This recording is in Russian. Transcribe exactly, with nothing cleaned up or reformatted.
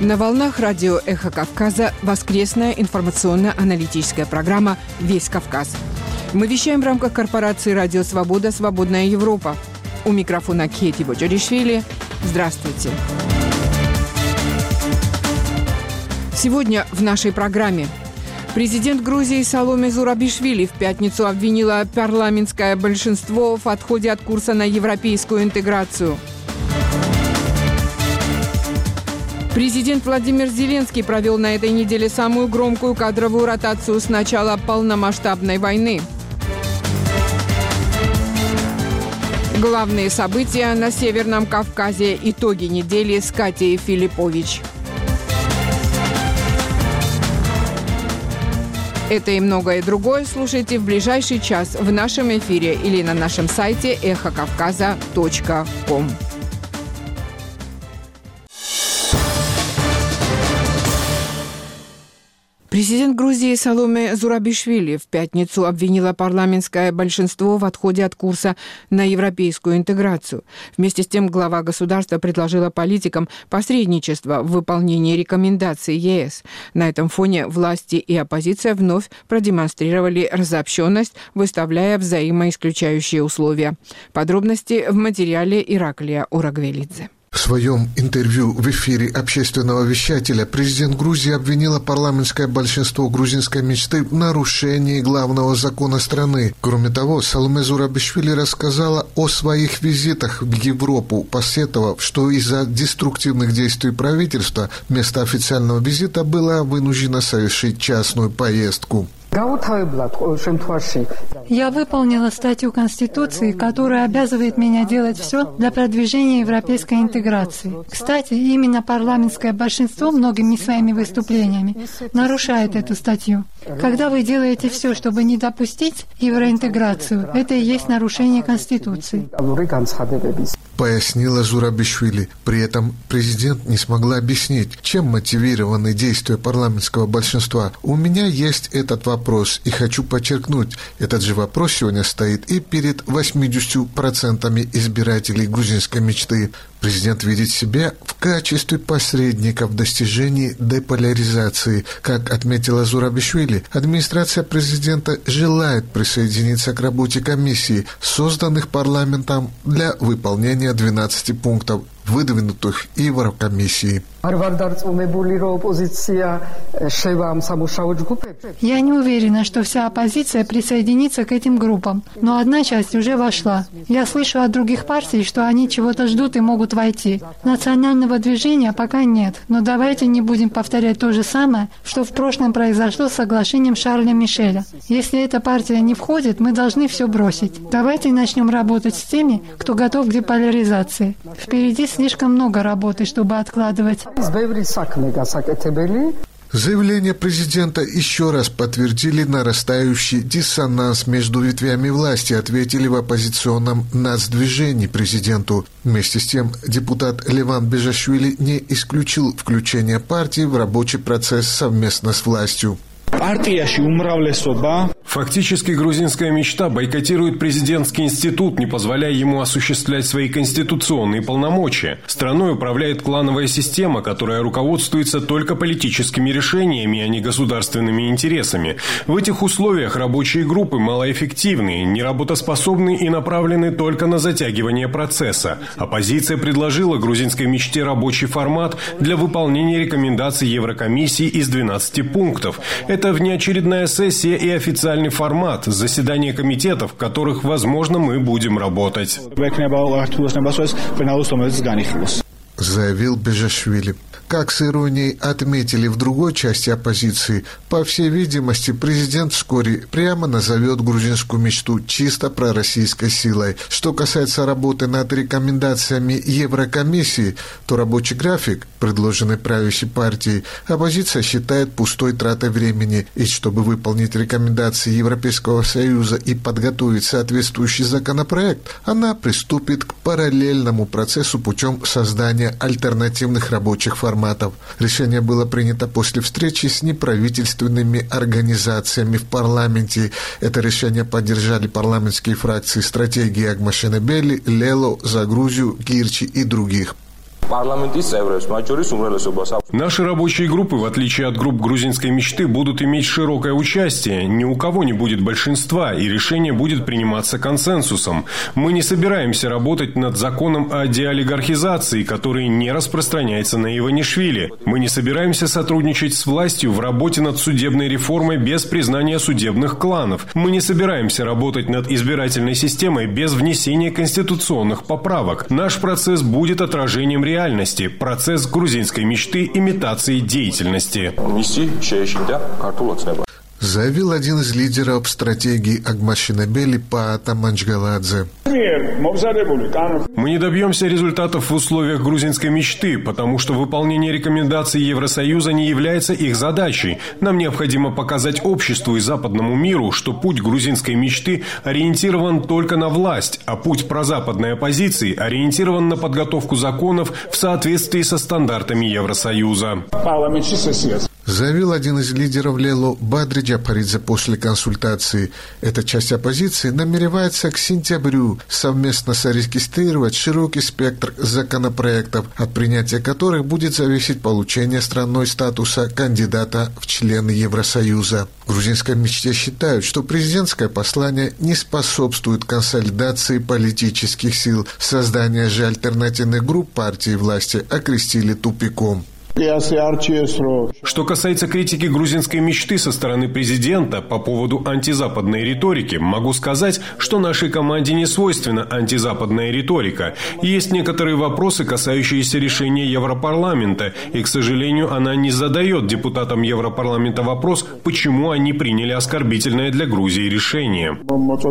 На волнах радио «Эхо Кавказа» воскресная информационно-аналитическая программа «Весь Кавказ». Мы вещаем в рамках корпорации «Радио Свобода. Свободная Европа». У микрофона Кети Боджаришвили. Здравствуйте. Сегодня в нашей программе. Президент Грузии Саломе Зурабишвили в пятницу обвинила парламентское большинство в отходе от курса на европейскую интеграцию. Президент Владимир Зеленский провел на этой неделе самую громкую кадровую ротацию с начала полномасштабной войны. Главные события на Северном Кавказе. Итоги недели с Катей Филиппович. Это и многое другое слушайте в ближайший час в нашем эфире или на нашем сайте эхо кавказа точка ком. Президент Грузии Саломе Зурабишвили в пятницу обвинила парламентское большинство в отходе от курса на европейскую интеграцию. Вместе с тем глава государства предложила политикам посредничество в выполнении рекомендаций ЕС. На этом фоне власти и оппозиция вновь продемонстрировали разобщенность, выставляя взаимоисключающие условия. Подробности в материале Ираклия Урагвелидзе. В своем интервью в эфире общественного вещателя президент Грузии обвинила парламентское большинство грузинской мечты в нарушении главного закона страны. Кроме того, Саломе Зурабишвили рассказала о своих визитах в Европу, посетовав, что из-за деструктивных действий правительства вместо официального визита была вынуждена совершить частную поездку. Я выполнила статью Конституции, которая обязывает меня делать все для продвижения европейской интеграции. Кстати, именно парламентское большинство многими своими выступлениями нарушает эту статью. Когда вы делаете все, чтобы не допустить евроинтеграцию, это и есть нарушение Конституции. Пояснила Зурабишвили. При этом президент не смогла объяснить, чем мотивированы действия парламентского большинства. У меня есть этот вопрос, и хочу подчеркнуть, этот же вопрос сегодня стоит и перед восемьдесят процентов избирателей грузинской мечты. Президент видит себя в качестве посредника в достижении деполяризации. Как отметила Зурабишвили, администрация президента желает присоединиться к работе комиссии, созданных парламентом для выполнения двенадцати пунктов, выдвинутых Еврокомиссией. Я не уверена, что вся оппозиция присоединится к этим группам, но одна часть уже вошла. Я слышу от других партий, что они чего-то ждут и могут войти. Национального движения пока нет, но давайте не будем повторять то же самое, что в прошлом произошло с соглашением Шарля Мишеля. Если эта партия не входит, мы должны все бросить. Давайте начнем работать с теми, кто готов к деполяризации. Впереди слишком много работы, чтобы откладывать. Заявления президента еще раз подтвердили нарастающий диссонанс между ветвями власти, ответили в оппозиционном нацдвижении президенту. Вместе с тем, депутат Леван Бежашвили не исключил включение партии в рабочий процесс совместно с властью. Фактически грузинская мечта бойкотирует президентский институт, не позволяя ему осуществлять свои конституционные полномочия. Страной управляет клановая система, которая руководствуется только политическими решениями, а не государственными интересами. В этих условиях рабочие группы малоэффективны, неработоспособны и направлены только на затягивание процесса. Оппозиция предложила грузинской мечте рабочий формат для выполнения рекомендаций Еврокомиссии из двенадцати пунктов. Это внеочередная сессия и официальный формат, заседания комитетов, в которых, возможно, мы будем работать. Заявил Бежашвили. Как с иронией отметили в другой части оппозиции, по всей видимости, президент вскоре прямо назовет грузинскую мечту чисто пророссийской силой. Что касается работы над рекомендациями Еврокомиссии, то рабочий график, предложенный правящей партией, оппозиция считает пустой тратой времени. И чтобы выполнить рекомендации Европейского Союза и подготовить соответствующий законопроект, она приступит к параллельному процессу путем создания альтернативных рабочих форматов. Решение было принято после встречи с неправительственными организациями в парламенте. Это решение поддержали парламентские фракции «Стратегии Агмашенебели», «Лело», «За Грузию», «Кирчи» и других. Наши рабочие группы, в отличие от групп грузинской мечты, будут иметь широкое участие. Ни у кого не будет большинства, и решение будет приниматься консенсусом. Мы не собираемся работать над законом о деолигархизации, который не распространяется на Иванишвили. Мы не собираемся сотрудничать с властью в работе над судебной реформой без признания судебных кланов. Мы не собираемся работать над избирательной системой без внесения конституционных поправок. Наш процесс будет отражением реальности. Процесс грузинской мечты имитации деятельности. Заявил один из лидеров стратегии Агмашинабели Паата Манчгаладзе. Мы не добьемся результатов в условиях грузинской мечты, потому что выполнение рекомендаций Евросоюза не является их задачей. Нам необходимо показать обществу и западному миру, что путь грузинской мечты ориентирован только на власть, а путь прозападной оппозиции ориентирован на подготовку законов в соответствии со стандартами Евросоюза. Заявил один из лидеров Лело Бадри Джапаридзе после консультации. Эта часть оппозиции намеревается к сентябрю совместно зарегистрировать широкий спектр законопроектов, от принятия которых будет зависеть получение страной статуса кандидата в члены Евросоюза. В грузинской мечте считают, что президентское послание не способствует консолидации политических сил. Создание же альтернативных групп партии власти окрестили тупиком. Что касается критики грузинской мечты со стороны президента по поводу антизападной риторики, могу сказать, что нашей команде не свойственна антизападная риторика. Есть некоторые вопросы, касающиеся решения Европарламента, и, к сожалению, она не задает депутатам Европарламента вопрос, почему они приняли оскорбительное для Грузии решение.